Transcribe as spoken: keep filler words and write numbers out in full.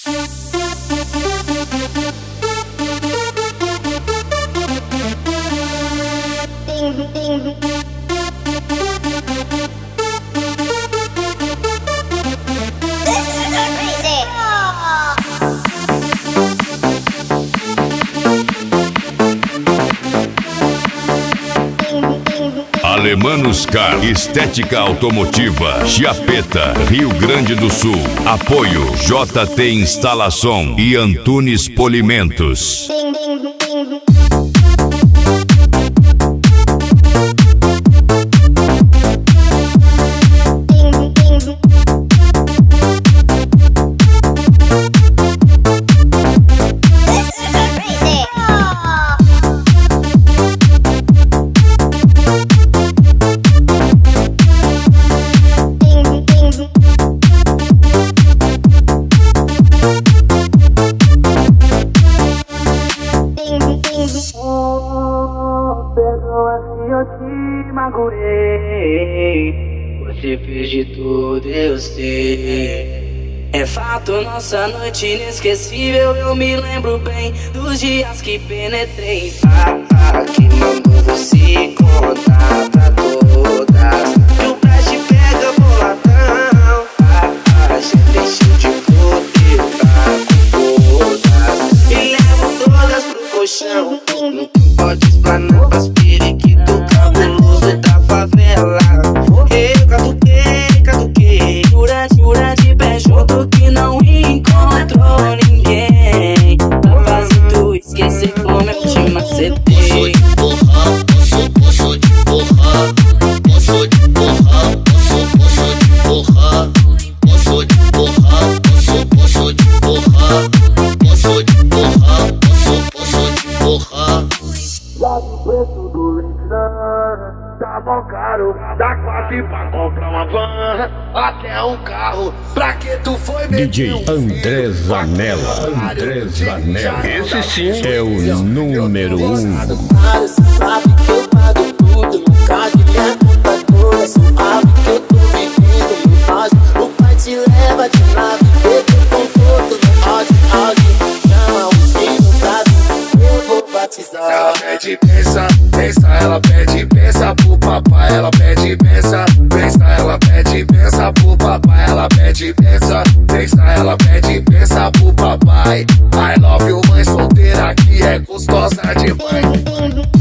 Alemanos Car, Estética Automotiva, Chiapeta, Rio Grande do Sul. Apoio J T Instalação e Antunes Polimentos. Perdoa se eu te magoei. Você fez de tudo, eu sei. É fato, nossa noite inesquecível. Eu me lembro bem dos dias que penetrei. Ah, ah, que mandou você contar pra todas que o Preste pega boladão. Ah, ah, já deixou de poder tá com todas e levo todas pro colchão. Pode explanar pras periquito cabuloso da favela. Eu catuquei, catuquei, jura, jura de pé junto que não encontrou ninguém pra fazer tu esquecer como eu te macetei. Poço, poço de porra, poço de porra, poço, poço de porra, poço de porra, poço, poço de porra, poço de porra, poço, poço de porra. Sabe o preço do Nissan? Tá mó caro, dá quase pra comprar uma van, até um carro. Pra que tu foi D J André Zanella, André Zanella. Esse sim é o número um. Você sabe que eu pago tudo, nunca de minha conta toda. Suave que eu tô vivendo no rádio. O pai te leva de nave, teve conforto no áudio, áudio. Chama o filho pra mim, eu vou batizar. Ela pede pensa, pensa, ela pede pensa pro papai. Ela pede pensa, pensa, ela pede pensa pro papai. Ela pede pensa, pensa, ela pede pensa pro papai. I love you, mãe solteira que é gostosa demais.